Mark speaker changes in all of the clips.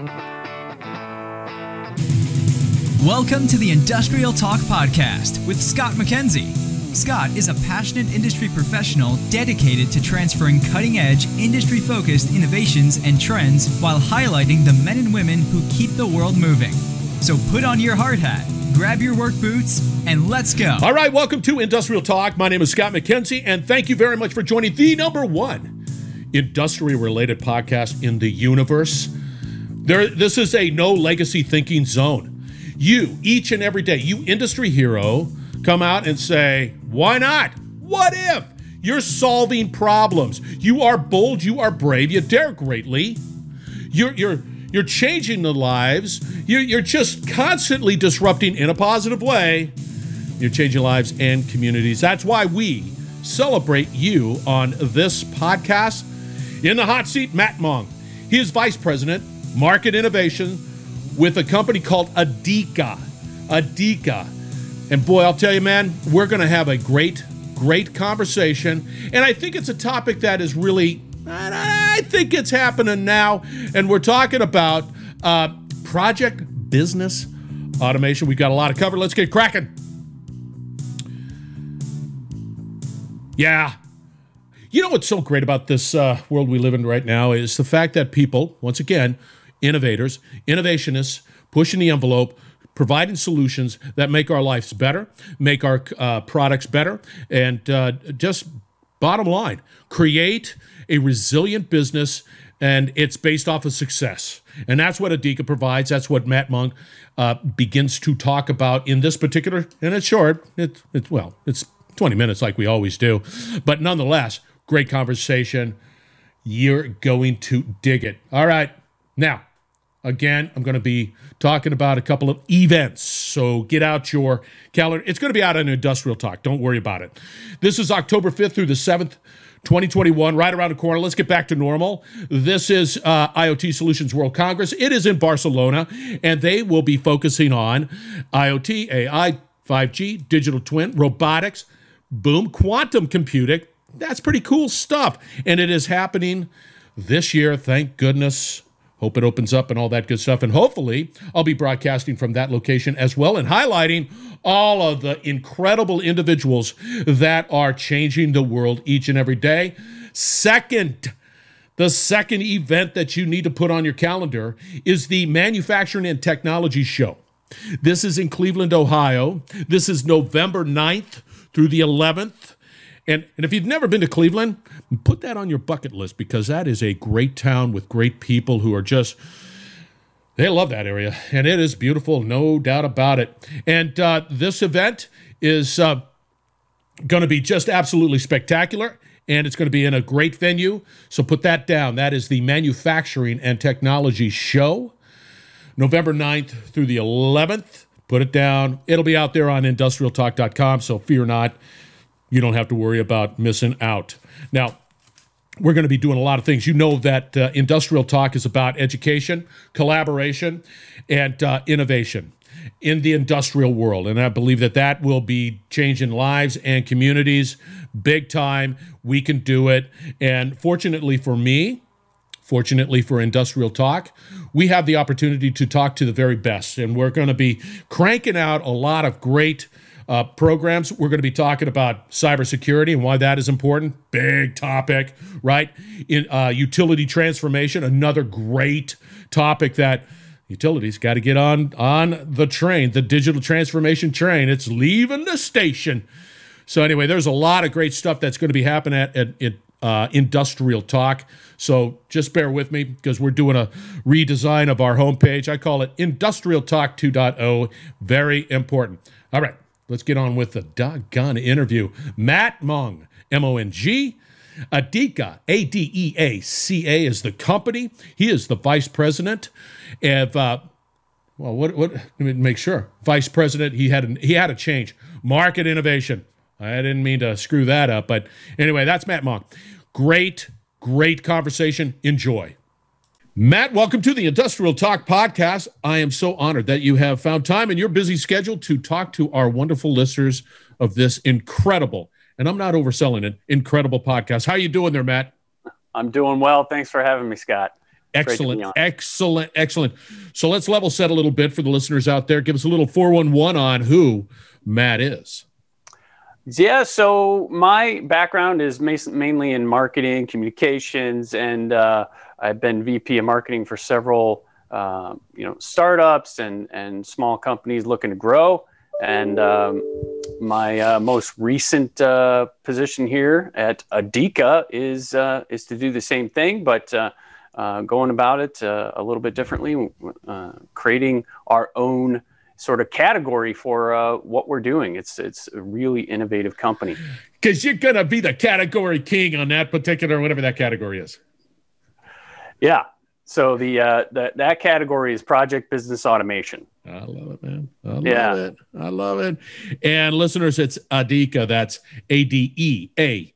Speaker 1: Welcome to the Industrial Talk Podcast with Scott McKenzie. Scott is a passionate industry professional dedicated to transferring cutting-edge, industry-focused innovations and trends while highlighting the men and women who keep the world moving. So put on your hard hat, grab your work boots, and let's go.
Speaker 2: All right, welcome to Industrial Talk. My name is Scott McKenzie, and thank you very much for joining the number one industrial-related podcast in the universe. This is a no-legacy thinking zone. You, each and every day, you industry hero, come out and say, why not? What if? You're solving problems. You are bold, you are brave, you dare greatly. You're changing the lives. You're just constantly disrupting in a positive way. You're changing lives and communities. That's why we celebrate you on this podcast. In the hot seat, Matt Mong. He is Vice President, Market Innovation, with a company called Adeka. And boy, I'll tell you, man, we're going to have a great conversation. And I think it's a topic that is really, I think it's happening now. And we're talking about project business automation. We've got a lot to cover. Let's get cracking. Yeah. You know what's so great about this world we live in right now is the fact that people, once again, innovators, innovationists, pushing the envelope, providing solutions that make our lives better, make our products better, and just bottom line, create a resilient business, and it's based off of success. And that's what Adeka provides. That's what Matt Mong begins to talk about in this particular, and it's short. It's 20 minutes like we always do. But nonetheless, great conversation. You're going to dig it. All right. Now, again, I'm going to be talking about a couple of events, so get out your calendar. It's going to be out on Industrial Talk. Don't worry about it. This is October 5th through the 7th, 2021, right around the corner. Let's get back to normal. This is IoT Solutions World Congress. It is in Barcelona, and they will be focusing on IoT, AI, 5G, digital twin, robotics, boom, quantum computing. That's pretty cool stuff, and it is happening this year, thank goodness. Hope it opens up and all that good stuff. And hopefully, I'll be broadcasting from that location as well and highlighting all of the incredible individuals that are changing the world each and every day. The second event that you need to put on your calendar is the Manufacturing and Technology Show. This is in Cleveland, Ohio. This is November 9th through the 11th. And if you've never been to Cleveland, put that on your bucket list because that is a great town with great people who are just, they love that area. And it is beautiful, no doubt about it. And this event is going to be just absolutely spectacular. And it's going to be in a great venue. So put that down. That is the Manufacturing and Technology Show, November 9th through the 11th. Put it down. It'll be out there on industrialtalk.com, so fear not. You don't have to worry about missing out. Now, we're going to be doing a lot of things. You know that Industrial Talk is about education, collaboration, and innovation in the industrial world. And I believe that will be changing lives and communities big time. We can do it. And fortunately for me, fortunately for Industrial Talk, we have the opportunity to talk to the very best. And we're going to be cranking out a lot of great programs. We're going to be talking about cybersecurity and why that is important. Big topic, right? In utility transformation, another great topic that utilities got to get on the train, the digital transformation train. It's leaving the station. So anyway, there's a lot of great stuff that's going to be happening at Industrial Talk. So just bear with me because we're doing a redesign of our homepage. I call it Industrial Talk 2.0. Very important. All right. Let's get on with the doggone interview. Matt Mong, M-O-N-G. Adeka, A-D-E-A-C-A is the company. He is the vice president of, let me make sure. Vice president, he had a change. Market innovation. I didn't mean to screw that up, but anyway, that's Matt Mong. Great conversation. Enjoy. Matt, welcome to the Industrial Talk podcast. I am so honored that you have found time in your busy schedule to talk to our wonderful listeners of this incredible, and I'm not overselling it, incredible podcast. How you doing there, Matt?
Speaker 3: I'm doing well. Thanks for having me, Scott.
Speaker 2: Excellent, excellent, excellent. So let's level set a little bit for the listeners out there. Give us a little 411 on who Matt is.
Speaker 3: Yeah, so my background is mainly in marketing, communications, and I've been VP of marketing for several, startups and small companies looking to grow. And my most recent position here at Adika is to do the same thing, but going about it a little bit differently, creating our own sort of category for what we're doing. It's a really innovative company.
Speaker 2: Because you're going to be the category king on that particular, whatever that category is.
Speaker 3: Yeah. So that category is project business automation.
Speaker 2: I love it, man. I love it. And listeners, it's Adika. That's Adeaca.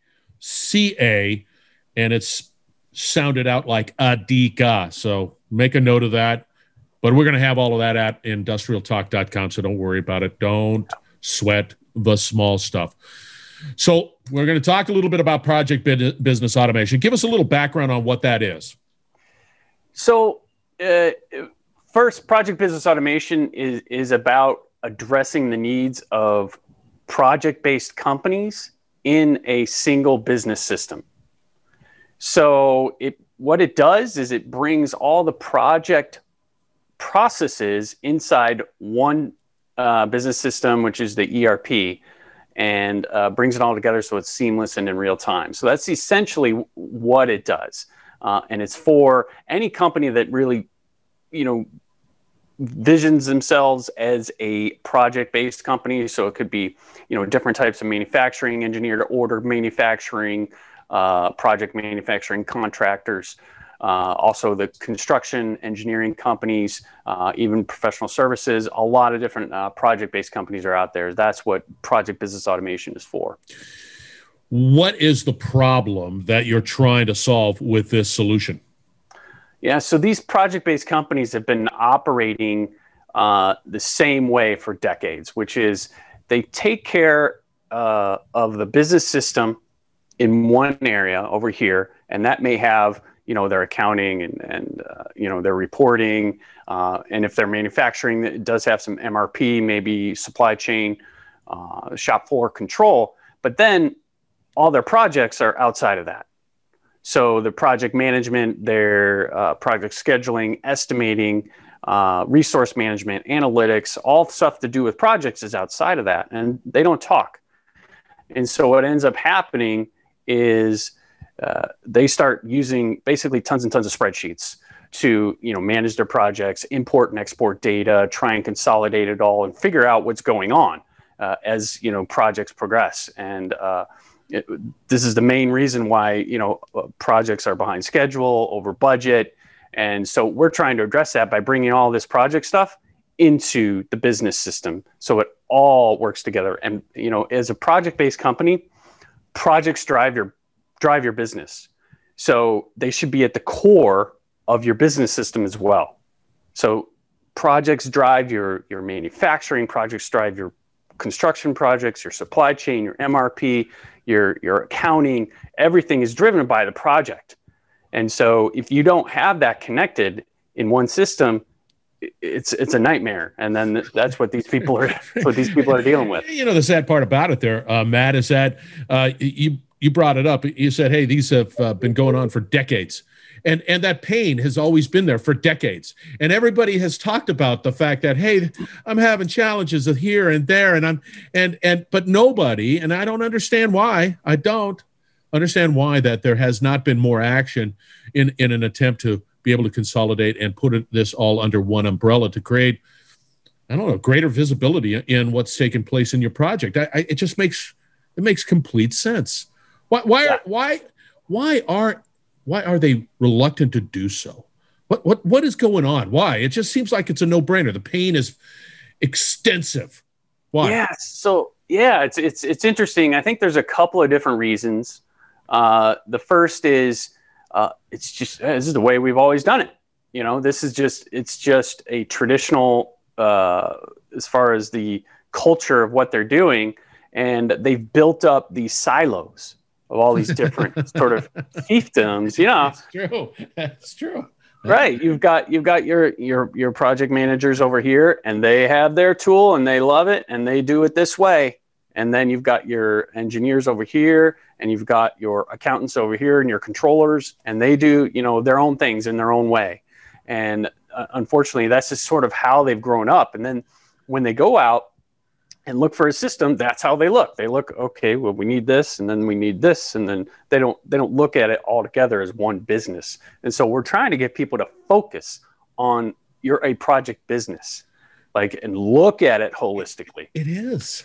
Speaker 2: And it's sounded out like Adika. So make a note of that. But we're going to have all of that at industrialtalk.com, so don't worry about it. Don't sweat the small stuff. So we're going to talk a little bit about project business automation. Give us a little background on what that is.
Speaker 3: So first, project business automation is about addressing the needs of project-based companies in a single business system. So what it does is it brings all the project processes inside one business system, which is the ERP, and brings it all together so it's seamless and in real time. So that's essentially what it does. And it's for any company that really, visions themselves as a project-based company. So it could be, different types of manufacturing, engineer-to-order manufacturing, project manufacturing contractors, also the construction engineering companies, even professional services. A lot of different project-based companies are out there. That's what project business automation is for.
Speaker 2: What is the problem that you're trying to solve with this solution?
Speaker 3: Yeah, so these project-based companies have been operating the same way for decades, which is they take care of the business system in one area over here, and that may have their accounting and their reporting, and if they're manufacturing, it does have some MRP, maybe supply chain, shop floor control, but then all their projects are outside of that. So the project management, their project scheduling, estimating, resource management, analytics, all stuff to do with projects is outside of that, and they don't talk. And so what ends up happening is they start using basically tons and tons of spreadsheets to manage their projects, import and export data, try and consolidate it all, and figure out what's going on as projects progress. And this is the main reason why projects are behind schedule, over budget, and so we're trying to address that by bringing all this project stuff into the business system so it all works together. And as a project-based company, projects drive your business, so they should be at the core of your business system as well. So projects drive your manufacturing, projects drive your construction projects, your supply chain, your MRP, your accounting. Everything is driven by the project. And so if you don't have that connected in one system, it's a nightmare. And then that's what these people are dealing with.
Speaker 2: The sad part about it there, Matt, is that you brought it up. You said, hey, these have been going on for decades. And that pain has always been there for decades. And everybody has talked about the fact that, hey, I'm having challenges of here and there, but nobody, and I don't understand why. I don't understand why that there has not been more action in an attempt to be able to consolidate and put this all under one umbrella to create, greater visibility in what's taking place in your project. It just makes complete sense. Why are they reluctant to do so? What is going on? Why? It just seems like it's a no-brainer. The pain is extensive. Why?
Speaker 3: Yeah. So it's interesting. I think there's a couple of different reasons. The first is this is the way we've always done it. It's just a traditional as far as the culture of what they're doing, and they've built up these silos of all these different sort of fiefdoms,
Speaker 2: That's true.
Speaker 3: Right. You've got your project managers over here, and they have their tool and they love it and they do it this way. And then you've got your engineers over here, and you've got your accountants over here, and your controllers, and they do, their own things in their own way. And unfortunately, that's just sort of how they've grown up. And then when they go out and look for a system, that's how they look. They look, okay, well, we need this, and then we need this, and then they don't look at it all together as one business. And so we're trying to get people to focus on you're a project business, and look at it holistically.
Speaker 2: It is.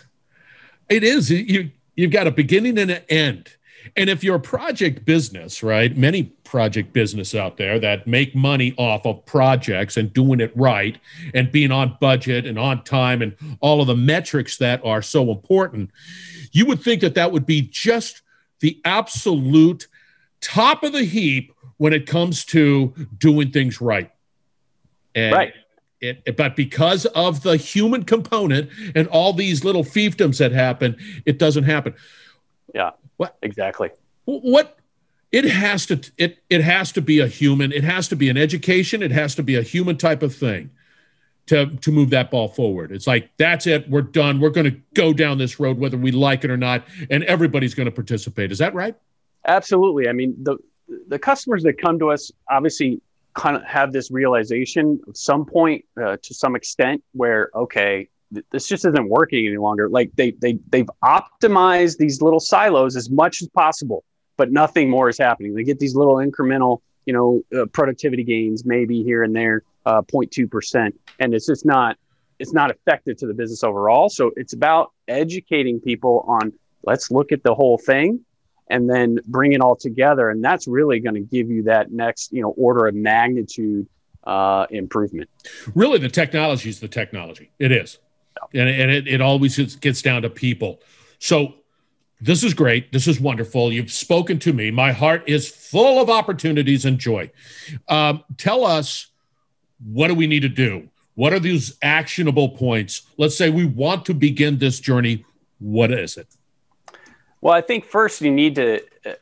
Speaker 2: You've got a beginning and an end. And if you're a project business, right, many project business out there that make money off of projects and doing it right and being on budget and on time and all of the metrics that are so important, you would think that would be just the absolute top of the heap when it comes to doing things right. And
Speaker 3: right.
Speaker 2: But because of the human component and all these little fiefdoms that happen, it doesn't happen.
Speaker 3: Yeah. What exactly?
Speaker 2: What it has to be a human. It has to be an education. It has to be a human type of thing to move that ball forward. It's like, that's it. We're done. We're going to go down this road, whether we like it or not, and everybody's going to participate. Is that right?
Speaker 3: Absolutely. I mean, the customers that come to us obviously kind of have this realization at some point, to some extent, where, okay, this just isn't working any longer. Like they've optimized these little silos as much as possible, but nothing more is happening. They get these little incremental, productivity gains, maybe here and there, 0.2%. And it's just not effective to the business overall. So it's about educating people on, let's look at the whole thing and then bring it all together. And that's really going to give you that next, order of magnitude improvement.
Speaker 2: Really, the technology is the technology. It is. And it always gets down to people. So this is great. This is wonderful. You've spoken to me. My heart is full of opportunities and joy. Tell us, what do we need to do? What are these actionable points? Let's say we want to begin this journey. What is it?
Speaker 3: Well, I think first you need to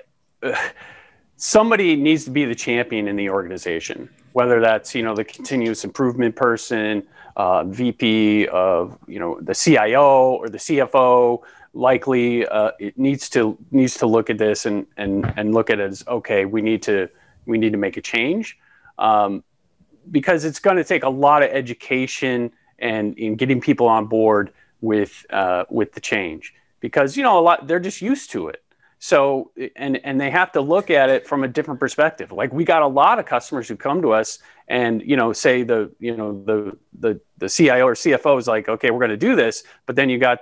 Speaker 3: somebody needs to be the champion in the organization, whether that's, the continuous improvement person, VP of, the CIO or the CFO. Likely it needs to look at this and look at it as, okay, we need to make a change, because it's going to take a lot of education and in getting people on board with the change, because they're just used to it. So, and they have to look at it from a different perspective. Like, we got a lot of customers who come to us and, say the CIO or CFO is like, okay, we're going to do this. But then you got,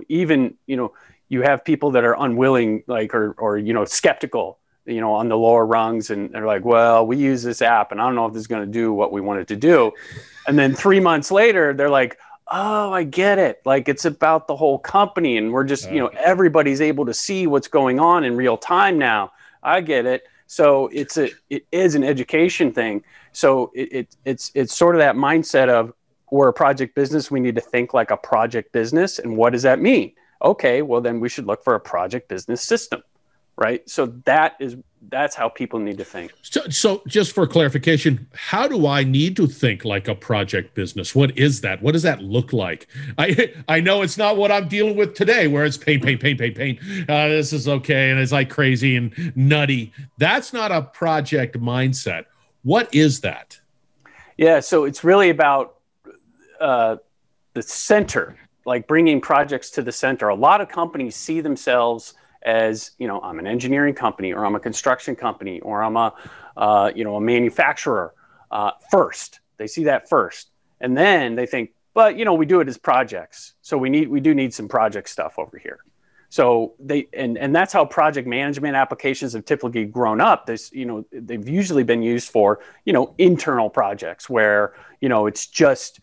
Speaker 3: you have people that are unwilling, or skeptical, on the lower rungs. And they're like, well, we use this app and I don't know if this is going to do what we want it to do. And then 3 months later, they're like, oh, I get it. Like, it's about the whole company, and we're just, everybody's able to see what's going on in real time now. I get it. So it is an education thing. So it's sort of that mindset of, we're a project business. We need to think like a project business. And what does that mean? Okay, well, then we should look for a project business system, right? So that's how people need to think.
Speaker 2: So just for clarification, how do I need to think like a project business? What is that? What does that look like? I know it's not what I'm dealing with today, where it's pain. This is okay. And it's like crazy and nutty. That's not a project mindset. What is that?
Speaker 3: Yeah. So it's really about the center, like bringing projects to the center. A lot of companies see themselves as, I'm an engineering company, or I'm a construction company, or I'm a manufacturer first. They see that first. And then they think, but, we do it as projects. So we do need some project stuff over here. So and that's how project management applications have typically grown up. They've usually been used for, internal projects where, it's just,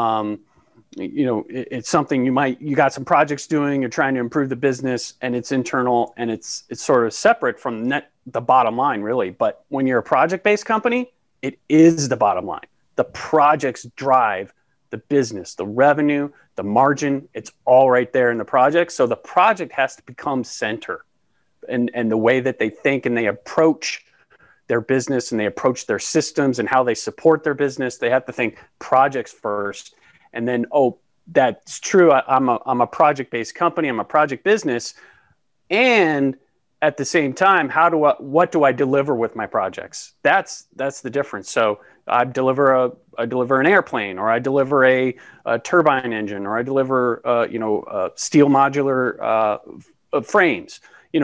Speaker 3: it's something you got some projects doing, you're trying to improve the business, and it's internal, and it's sort of separate from the bottom line, really. But when you're a project-based company, it is the bottom line. The projects drive the business, the revenue, the margin. It's all right there in the project. So the project has to become center, and the way that they think and they approach their business and they approach their systems and how they support their business, they have to think projects first. And then, oh, that's true. I'm a project-based company. I'm a project business. And at the same time, what do I deliver with my projects? That's the difference. So I deliver an airplane, or I deliver a turbine engine, or I deliver steel modular frames.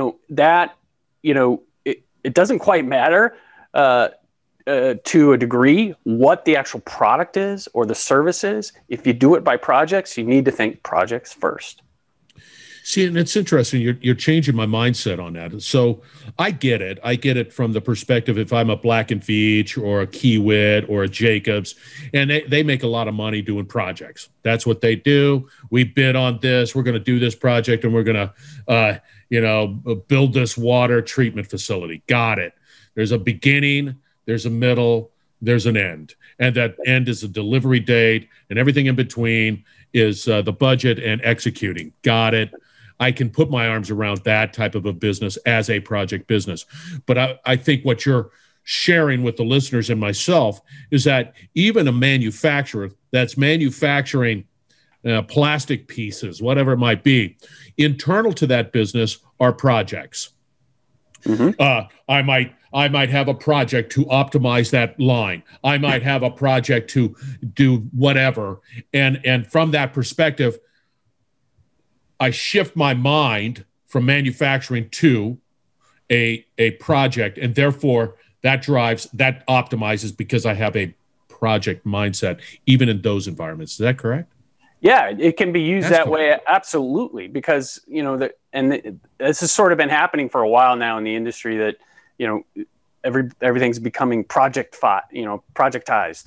Speaker 3: It doesn't quite matter to a degree what the actual product is or the service is. If you do it by projects, you need to think projects first.
Speaker 2: See, and it's interesting. You're changing my mindset on that. So I get it. I get it from the perspective if I'm a Black & Veatch or a Kiewit or a Jacobs, and they make a lot of money doing projects. That's what they do. We bid on this. We're going to do this project, and we're going to, build this water treatment facility. Got it. There's a beginning. There's a middle. There's an end. And that end is a delivery date, and everything in between is the budget and executing. Got it. I can put my arms around that type of a business as a project business. But I think what you're sharing with the listeners and myself is that even a manufacturer that's manufacturing plastic pieces, whatever it might be, internal to that business are projects. Mm-hmm. I might have a project to optimize that line. I might have a project to do whatever. And from that perspective, I shift my mind from manufacturing to a project, and therefore that optimizes because I have a project mindset, even in those environments. Is that correct?
Speaker 3: Yeah, it can be used that way. Absolutely. Because, this has sort of been happening for a while now in the industry that, everything's becoming projectized.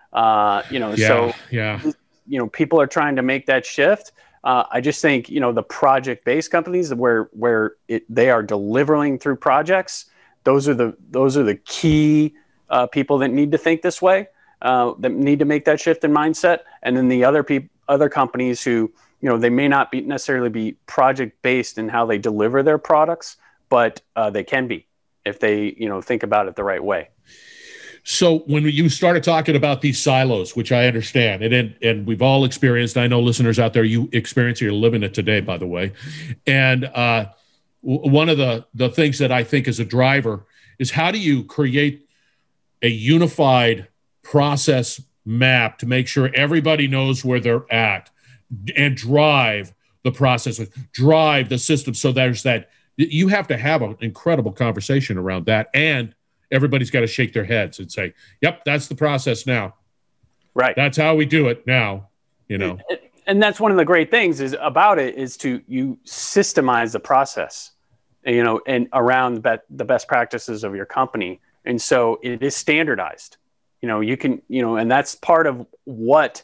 Speaker 3: People are trying to make that shift. I just think, the project-based companies where they are delivering through projects, those are the key people that need to think this way, that need to make that shift in mindset. And then the other companies who, they may not necessarily be project-based in how they deliver their products, but they can be if they, think about it the right way.
Speaker 2: So when you started talking about these silos, which I understand, and we've all experienced, I know listeners out there, you experience it, you're living it today, by the way. And one of the things that I think is a driver is how do you create a unified process map to make sure everybody knows where they're at and drive the process, drive the system. So there's that, you have to have an incredible conversation around that, and everybody's got to shake their heads and say, yep, that's the process now.
Speaker 3: Right.
Speaker 2: That's how we do it now,
Speaker 3: And that's one of the great things is you systemize the process, and around the best practices of your company. And so it is standardized, you can, and that's part of what,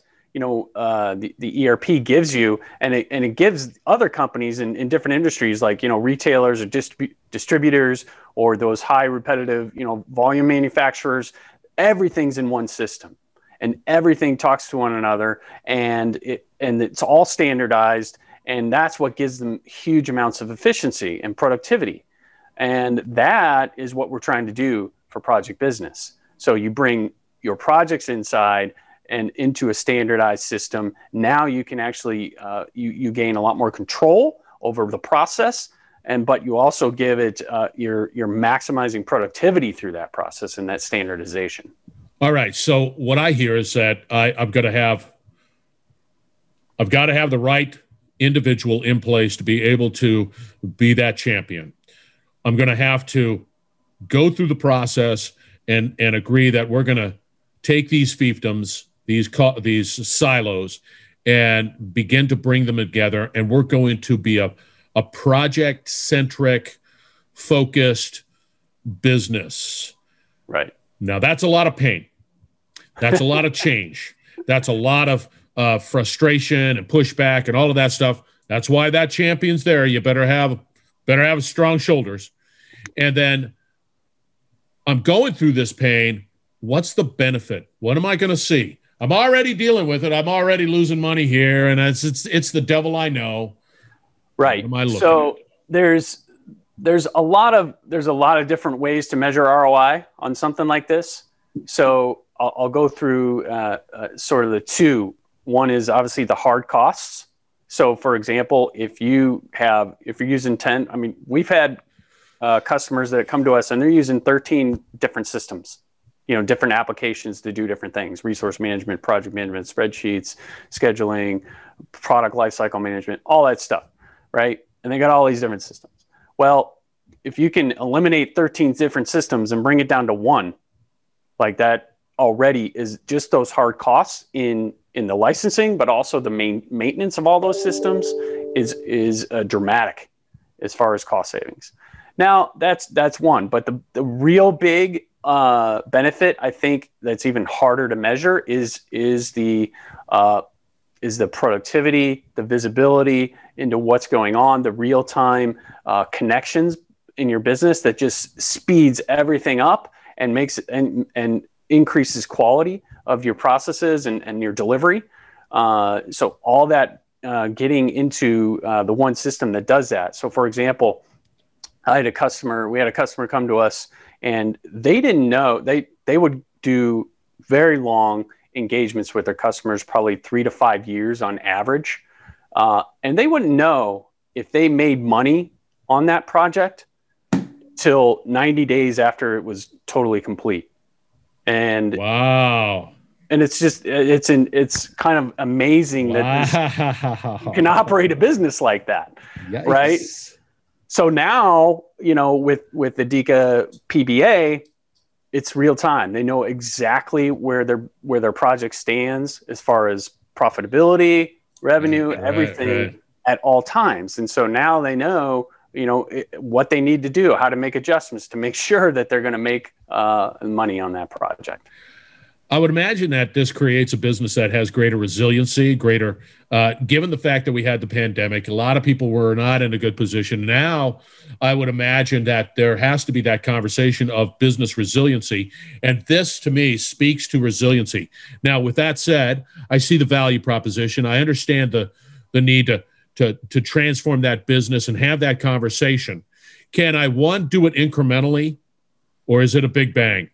Speaker 3: the ERP gives you, and it gives other companies in different industries, like, retailers or distributors, or those high repetitive, volume manufacturers. Everything's in one system, and everything talks to one another, and it's all standardized, and that's what gives them huge amounts of efficiency and productivity. And that is what we're trying to do for project business. So you bring your projects inside and into a standardized system. Now you can actually, you gain a lot more control over the process, but you also give it, you're maximizing productivity through that process and that standardization.
Speaker 2: All right. So what I hear is that I've got to have the right individual in place to be able to be that champion. I'm going to have to go through the process and agree that we're going to take these fiefdoms, these silos, and begin to bring them together. And we're going to be a project-centric, focused business.
Speaker 3: Right.
Speaker 2: Now, that's a lot of pain. That's a lot of change. That's a lot of frustration and pushback and all of that stuff. That's why that champion's there. You better have strong shoulders. And then I'm going through this pain. What's the benefit? What am I going to see? I'm already dealing with it. I'm already losing money here, and it's the devil I know.
Speaker 3: Right. So there's there's a lot of different ways to measure ROI on something like this. So I'll go through sort of the two. One is obviously the hard costs. So for example, if you're using 10, I mean, we've had customers that come to us and they're using 13 different systems, different applications to do different things: resource management, project management, spreadsheets, scheduling, product lifecycle management, all that stuff, right? And they got all these different systems. Well, if you can eliminate 13 different systems and bring it down to one, like that already is just those hard costs in the licensing, but also the main maintenance of all those systems is dramatic as far as cost savings. Now that's one, but the real big benefit, I think, that's even harder to measure is the productivity, the visibility into what's going on, the real time connections in your business that just speeds everything up and makes it and increases quality of your processes and your delivery. So all that getting into the one system that does that. So for example, we had a customer come to us, and they didn't know they would do very long engagements with their customers, probably 3 to 5 years on average. And they wouldn't know if they made money on that project till 90 days after it was totally complete. And
Speaker 2: wow.
Speaker 3: And it's kind of amazing that you can operate a business like that. Yikes. Right? So now, with the Adeka PBA, it's real time. They know exactly where their project stands as far as profitability, revenue, everything at all times. And so now they know, what they need to do, how to make adjustments to make sure that they're going to make money on that project.
Speaker 2: I would imagine that this creates a business that has greater resiliency, given the fact that we had the pandemic, a lot of people were not in a good position. Now, I would imagine that there has to be that conversation of business resiliency. And this, to me, speaks to resiliency. Now, with that said, I see the value proposition. I understand the need to transform that business and have that conversation. Can I, do it incrementally, or is it a big bang?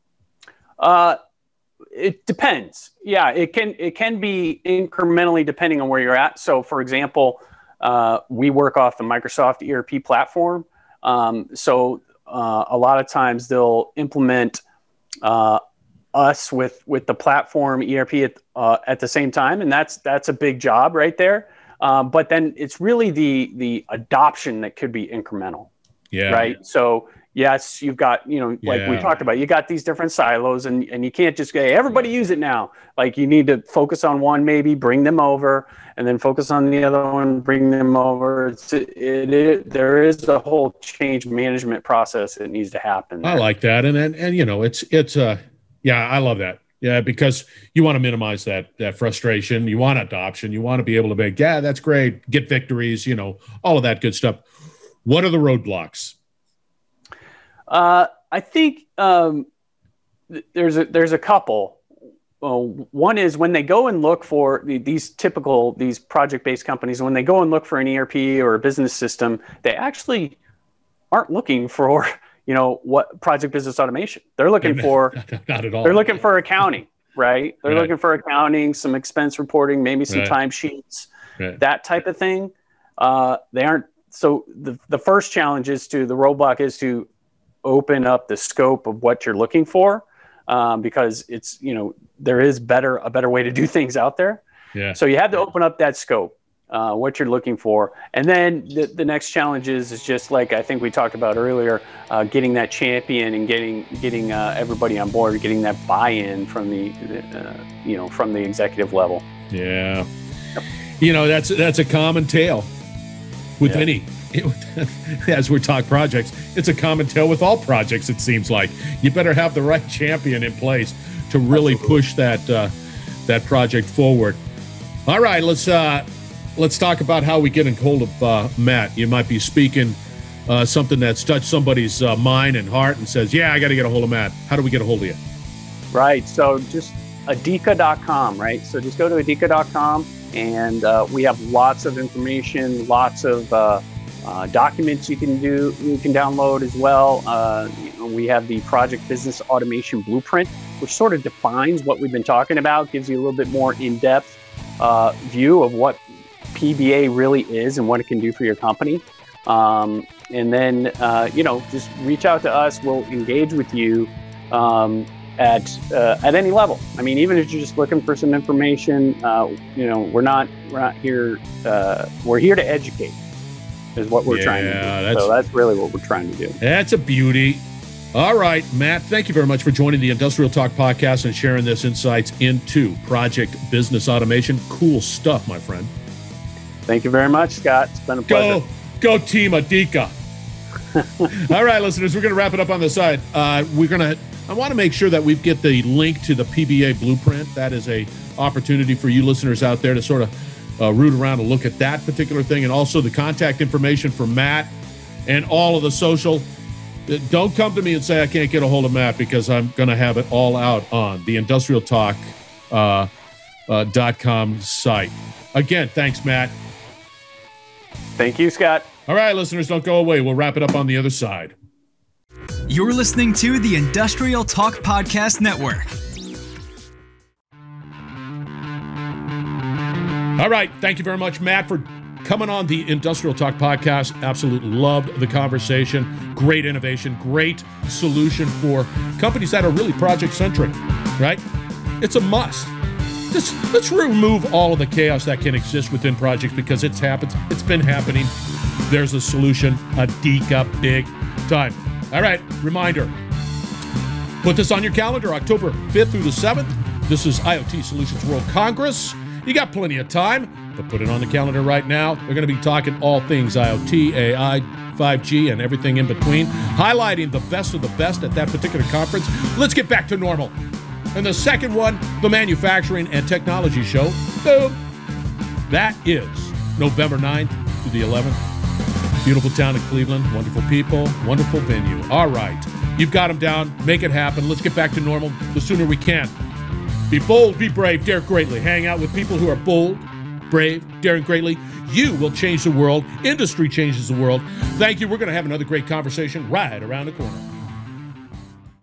Speaker 3: It depends. Yeah, it can be incrementally depending on where you're at. So, for example, we work off the Microsoft ERP platform. So a lot of times they'll implement us with the platform ERP at the same time, and that's a big job right there. But then it's really the adoption that could be incremental. Yeah. Right. So yes, you've got, like we talked about, you got these different silos, and you can't just say, hey, everybody use it now. Like, you need to focus on one, maybe bring them over, and then focus on the other one, bring them over. There is a whole change management process that needs to happen there.
Speaker 2: I like that. And I love that. Yeah, because you want to minimize that frustration. You want adoption. You want to be able to make, that's great, get victories, all of that good stuff. What are the roadblocks?
Speaker 3: I think there's a couple. One is when they go and look for these project-based companies, when they go and look for an ERP or a business system, they actually aren't looking for what project business automation. They're looking for not at all. They're looking for accounting, right? They're looking for accounting, some expense reporting, maybe some timesheets, that type of thing. They aren't. So the first challenge is the roadblock is to open up the scope of what you're looking for, because it's, there is a better way to do things out there. Yeah. So you have to open up that scope, what you're looking for. And then the next challenge is just like I think we talked about earlier, getting that champion and getting everybody on board, getting that buy-in from from the executive level.
Speaker 2: Yeah. That's a common tale with any. As we talk projects, it's a common tale with all projects. It seems like you better have the right champion in place to really push that project forward. All right, let's talk about how we get in hold of Matt. You might be speaking something that's touched somebody's mind and heart and says, I got to get a hold of Matt. How do we get a hold of you?
Speaker 3: Right. So just Adeka.com, right? So just go to Adeka.com, and we have lots of information, lots of documents you can download as well. We have the Project Business Automation Blueprint, which sort of defines what we've been talking about, gives you a little bit more in-depth view of what PBA really is and what it can do for your company. And then, just reach out to us. We'll engage with you at any level. I mean, even if you're just looking for some information, we're not here. We're here to educate, is what we're trying to do. So that's really what we're trying to do.
Speaker 2: That's a beauty. All right, Matt, thank you very much for joining the Industrial Talk podcast and sharing this insights into Project Business Automation. Cool stuff, my friend.
Speaker 3: Thank you very much, Scott. It's been a pleasure.
Speaker 2: Go Team Adika. All right, listeners, we're going to wrap it up on the side. I want to make sure that we get the link to the PBA Blueprint. That is a opportunity for you listeners out there to sort of root around and look at that particular thing, and also the contact information for Matt and all of the social. Don't come to me and say I can't get a hold of Matt, because I'm going to have it all out on the industrialtalk.com site. Again, thanks, Matt.
Speaker 3: Thank you, Scott.
Speaker 2: All right, listeners, don't go away. We'll wrap it up on the other side.
Speaker 1: You're listening to the Industrial Talk Podcast Network.
Speaker 2: All right. Thank you very much, Matt, for coming on the Industrial Talk Podcast. Absolutely loved the conversation. Great innovation, great solution for companies that are really project-centric, right? It's a must. Let's remove all of the chaos that can exist within projects, because it's been happening. There's a solution, Adika, big time. All right, reminder. Put this on your calendar, October 5th through the 7th. This is IoT Solutions World Congress. You got plenty of time, but put it on the calendar right now. We're going to be talking all things IoT, AI, 5G, and everything in between, highlighting the best of the best at that particular conference. Let's get back to normal. And the second one, the Manufacturing and Technology Show. Boom. That is November 9th to the 11th. Beautiful town of Cleveland, wonderful people, wonderful venue. All right, you've got them down. Make it happen. Let's get back to normal the sooner we can. Be bold, be brave, dare greatly. Hang out with people who are bold, brave, daring greatly. You will change the world. Industry changes the world. Thank you. We're going to have another great conversation right around the corner.